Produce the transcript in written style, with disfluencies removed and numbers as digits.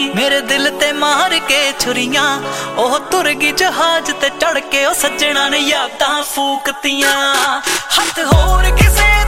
मेरे दिल ते मार के छुरियां ओह तुर गई जहाज ते चढ़ के ओ सज्जणा ने यादां फूकतियां हथ होर किसे